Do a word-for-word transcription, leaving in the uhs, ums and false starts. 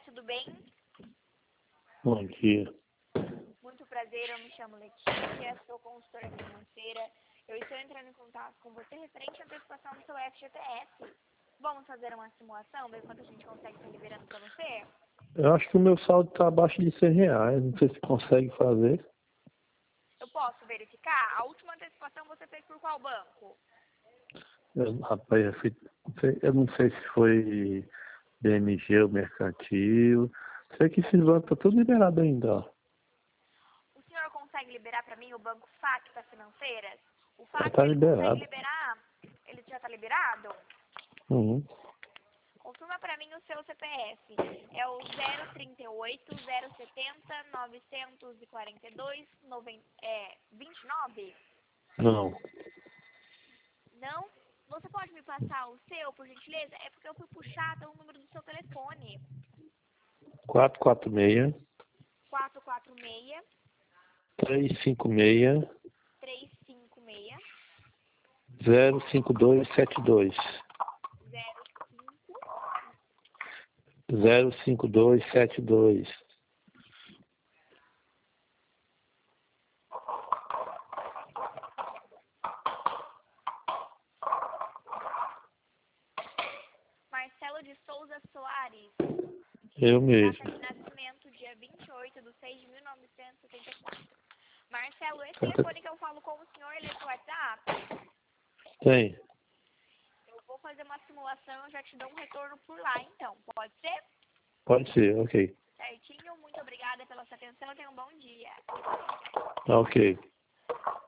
tudo bem? Bom dia. Muito prazer, eu me chamo Letícia, sou consultora financeira. Eu estou entrando em contato com você referente à antecipação do seu F G T S. Vamos fazer uma simulação, ver quanto a gente consegue estar liberando para você? Eu acho que o meu saldo está abaixo de cem reais. Não sei se consegue fazer. Eu posso verificar? A última antecipação você fez por qual banco? Eu, rapaz, eu, fui- eu não sei se foi B M G ou Mercantil. Sei que esses bancos estão tudo liberado ainda, ó. O senhor consegue liberar para mim o banco Facta Financeiras? O Já Facta, está ele consegue liberado. liberar? Ele já está liberado? Uhum. Confirma para mim o seu C P F. É o zero trinta e oito, zero setenta, novecentos e quarenta e dois, noventa, é, vinte e nove? Não. Não? Você pode me passar o seu, por gentileza? É porque eu fui puxar até o número do seu telefone. quatro quatro seis, quatro quatro seis, três cinco seis, três cinco seis, zero cinco dois sete dois. zero cinco. zero cinco dois sete dois. Marcelo de Souza Soares. Eu Data mesmo. de nascimento, dia vinte e oito de seis de mil novecentos e setenta e quatro. Marcelo, esse Tenta- telefone que eu falo com o senhor, ele é seu WhatsApp? Tem. Eu vou fazer uma simulação, eu já te dou um retorno por lá, então. Pode ser? Pode ser, ok. Certinho, muito obrigada pela sua atenção, tenha um bom dia. Ok.